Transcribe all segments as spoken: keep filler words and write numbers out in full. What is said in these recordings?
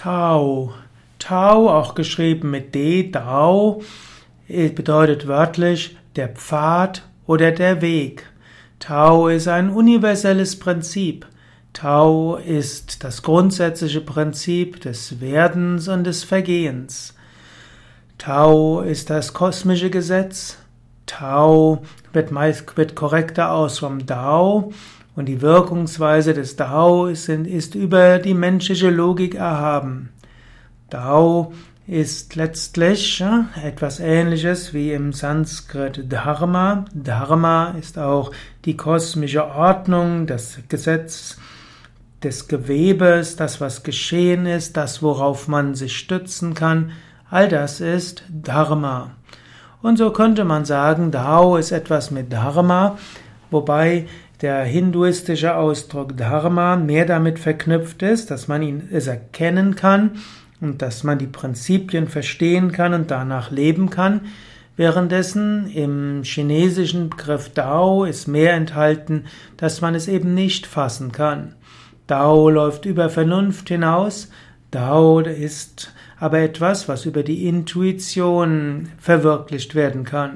Tao. Tao, auch geschrieben mit D, Dao, bedeutet wörtlich der Pfad oder der Weg. Tao ist ein universelles Prinzip. Tao ist das grundsätzliche Prinzip des Werdens und des Vergehens. Tao ist das kosmische Gesetz. Tao wird meist wird korrekter aus vom Dao und die Wirkungsweise des Dao ist, ist über die menschliche Logik erhaben. Dao ist letztlich ja, etwas Ähnliches wie im Sanskrit Dharma. Dharma ist auch die kosmische Ordnung, das Gesetz des Gewebes, das, was geschehen ist, das, worauf man sich stützen kann. All das ist Dharma. Und so könnte man sagen, Dao ist etwas mit Dharma, wobei der hinduistische Ausdruck Dharma mehr damit verknüpft ist, dass man ihn es erkennen kann und dass man die Prinzipien verstehen kann und danach leben kann, währenddessen im chinesischen Begriff Dao ist mehr enthalten, dass man es eben nicht fassen kann. Dao läuft über Vernunft hinaus, Dao ist aber etwas, was über die Intuition verwirklicht werden kann.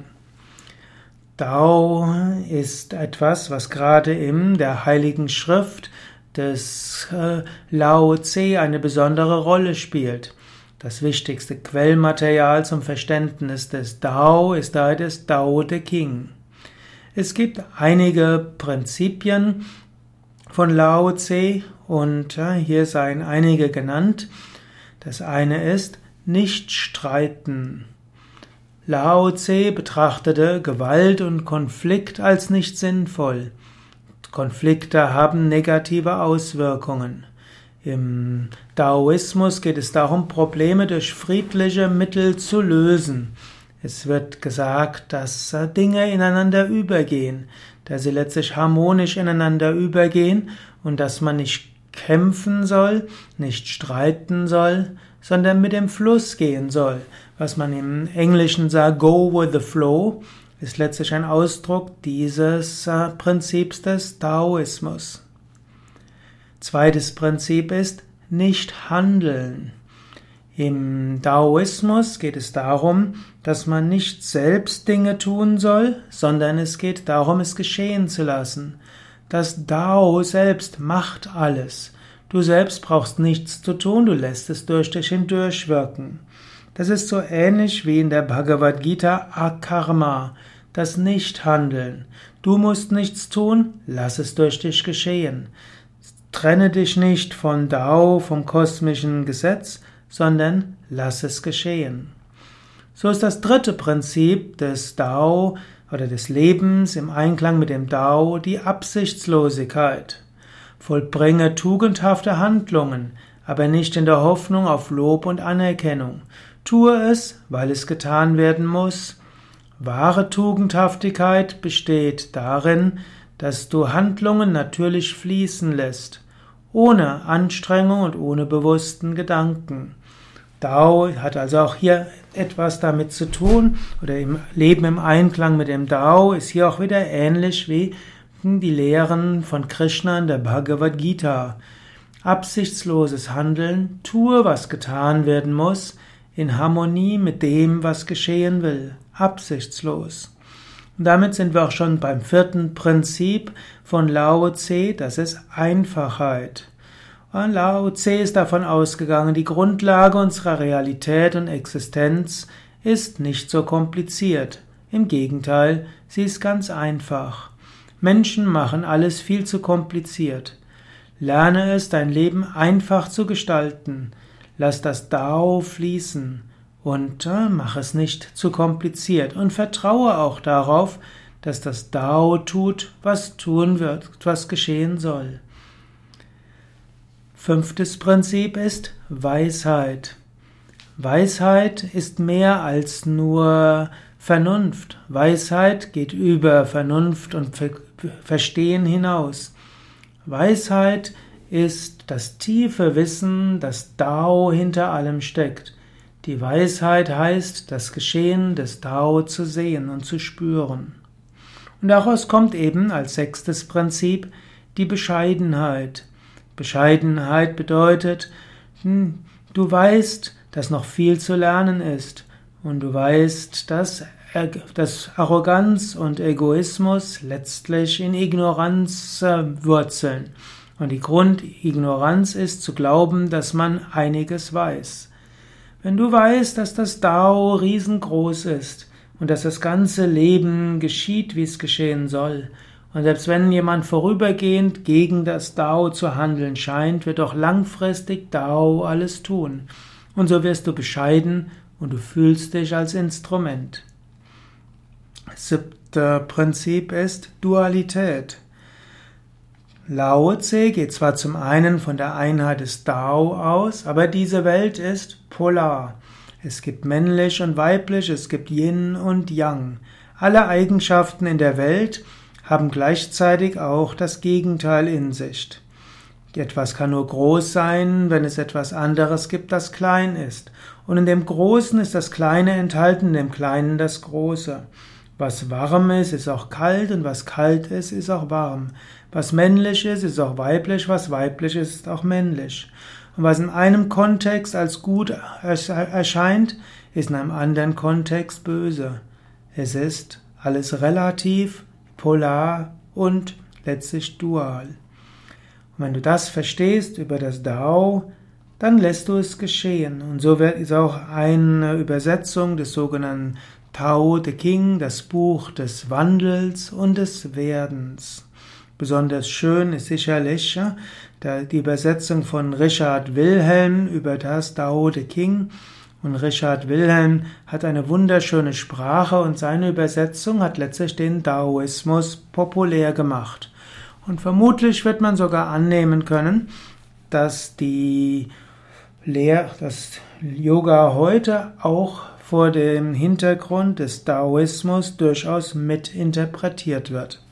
Dao ist etwas, was gerade in der Heiligen Schrift des äh, Lao Tse eine besondere Rolle spielt. Das wichtigste Quellmaterial zum Verständnis des Dao ist daher das Dao de King. Es gibt einige Prinzipien von Lao Tse und äh, hier seien einige genannt. Das eine ist nicht streiten. Lao Tse betrachtete Gewalt und Konflikt als nicht sinnvoll. Konflikte haben negative Auswirkungen. Im Daoismus geht es darum, Probleme durch friedliche Mittel zu lösen. Es wird gesagt, dass Dinge ineinander übergehen, dass sie letztlich harmonisch ineinander übergehen und dass man nicht kämpfen soll, nicht streiten soll, sondern mit dem Fluss gehen soll. Was man im Englischen sagt, go with the flow, ist letztlich ein Ausdruck dieses äh, Prinzips des Daoismus. Zweites Prinzip ist nicht handeln. Im Daoismus geht es darum, dass man nicht selbst Dinge tun soll, sondern es geht darum, es geschehen zu lassen. Das Dao selbst macht alles. Du selbst brauchst nichts zu tun, du lässt es durch dich hindurch wirken. Das ist so ähnlich wie in der Bhagavad Gita Akarma, das Nichthandeln. Du musst nichts tun, lass es durch dich geschehen. Trenne dich nicht von Dao, vom kosmischen Gesetz, sondern lass es geschehen. So ist das dritte Prinzip des Dao oder des Lebens im Einklang mit dem Dao die Absichtslosigkeit. Vollbringe tugendhafte Handlungen, aber nicht in der Hoffnung auf Lob und Anerkennung. Tue es, weil es getan werden muss. Wahre Tugendhaftigkeit besteht darin, dass du Handlungen natürlich fließen lässt, ohne Anstrengung und ohne bewussten Gedanken. Dao hat also auch hier etwas damit zu tun, oder im Leben im Einklang mit dem Dao ist hier auch wieder ähnlich wie die Lehren von Krishna in der Bhagavad Gita. Absichtsloses Handeln, tue, was getan werden muss, in Harmonie mit dem, was geschehen will, absichtslos. Und damit sind wir auch schon beim vierten Prinzip von Lao Tse, das ist Einfachheit. Und Lao Tse ist davon ausgegangen, die Grundlage unserer Realität und Existenz ist nicht so kompliziert. Im Gegenteil, sie ist ganz einfach. Menschen machen alles viel zu kompliziert. Lerne es, dein Leben einfach zu gestalten. Lass das Dao fließen und äh, mach es nicht zu kompliziert und vertraue auch darauf, dass das Dao tut, was tun wird, was geschehen soll. Fünftes Prinzip ist Weisheit. Weisheit ist mehr als nur Vernunft. Weisheit geht über Vernunft und Verstehen hinaus. Weisheit ist das tiefe Wissen, dass Dao hinter allem steckt. Die Weisheit heißt, das Geschehen des Dao zu sehen und zu spüren. Und daraus kommt eben als sechstes Prinzip die Bescheidenheit. Bescheidenheit bedeutet, Du weißt, dass noch viel zu lernen ist und du weißt, dass, dass Arroganz und Egoismus letztlich in Ignoranz wurzeln. Und die Grundignoranz ist zu glauben, dass man einiges weiß. Wenn du weißt, dass das Tao riesengroß ist und dass das ganze Leben geschieht, wie es geschehen soll, und selbst wenn jemand vorübergehend gegen das Tao zu handeln scheint, wird auch langfristig Tao alles tun. Und so wirst du bescheiden und du fühlst dich als Instrument. Das siebte Prinzip ist Dualität. Lao Tse geht zwar zum einen von der Einheit des Tao aus, aber diese Welt ist polar. Es gibt männlich und weiblich, es gibt Yin und Yang. Alle Eigenschaften in der Welt haben gleichzeitig auch das Gegenteil in sich. Etwas kann nur groß sein, wenn es etwas anderes gibt, das klein ist. Und in dem Großen ist das Kleine enthalten, in dem Kleinen das Große. Was warm ist, ist auch kalt und was kalt ist, ist auch warm. Was männlich ist, ist auch weiblich, was weiblich ist, ist auch männlich. Und was in einem Kontext als gut erscheint, ist in einem anderen Kontext böse. Es ist alles relativ, polar und letztlich dual. Und wenn du das verstehst über das Tao, dann lässt du es geschehen. Und so ist auch eine Übersetzung des sogenannten Tao Te Ching, das Buch des Wandels und des Werdens. Besonders schön ist sicherlich die Übersetzung von Richard Wilhelm über das Tao Te Ching. Und Richard Wilhelm hat eine wunderschöne Sprache und seine Übersetzung hat letztlich den Daoismus populär gemacht. Und vermutlich wird man sogar annehmen können, dass die Lehr, dass Yoga heute auch vor dem Hintergrund des Daoismus durchaus mitinterpretiert wird.